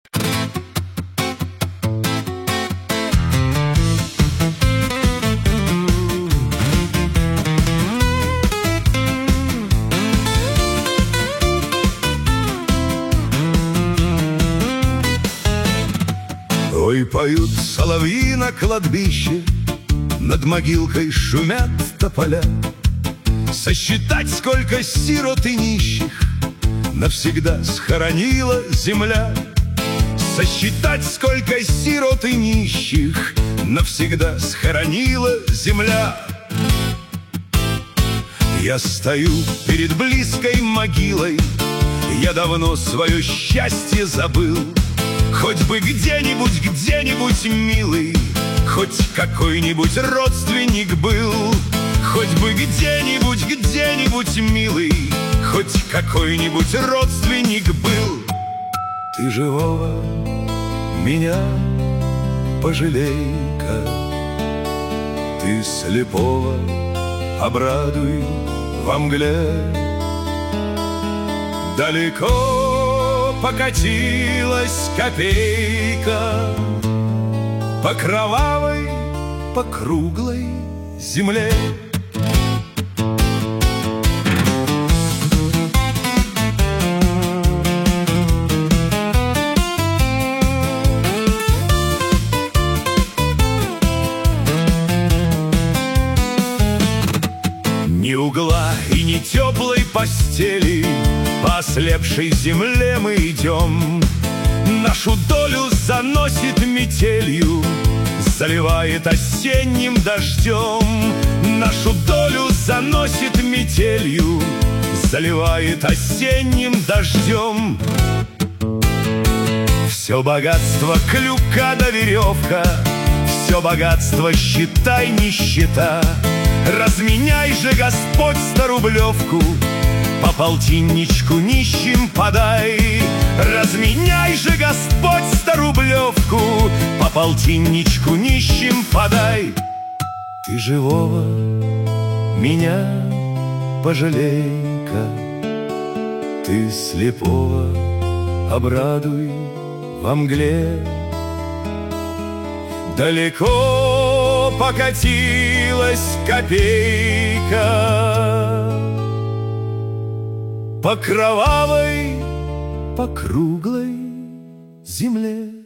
Ой, поют соловьи на кладбище, над могилкой шумят тополя. Сосчитать, сколько сирот и нищих навсегда схоронила земля. Сосчитать, сколько сирот и нищих навсегда схоронила земля. Я стою перед близкой могилой, я давно свое счастье забыл. Хоть бы где-нибудь, где-нибудь, милый, хоть какой-нибудь родственник был. Хоть бы где-нибудь, где-нибудь, милый, хоть какой-нибудь родственник был. Ты живого меня пожалей-ка, ты слепого обрадуй во мгле. Далеко покатилась копейка по кровавой, по круглой земле. Ни угла и ни теплой постели, по ослепшей земле мы идем. Нашу долю заносит метелью, заливает осенним дождем. Нашу долю заносит метелью, заливает осенним дождем. Все богатство крюка да веревка, все богатство, считай, нищета. Разменяй же, Господь, 100-рублевку, по полтинничку нищим подай. Разменяй же, Господь, 100-рублевку, по полтинничку нищим подай. Ты живого меня пожалей-ка, ты слепого обрадуй во мгле. Далеко покатилась копейка по кровавой, по круглой земле.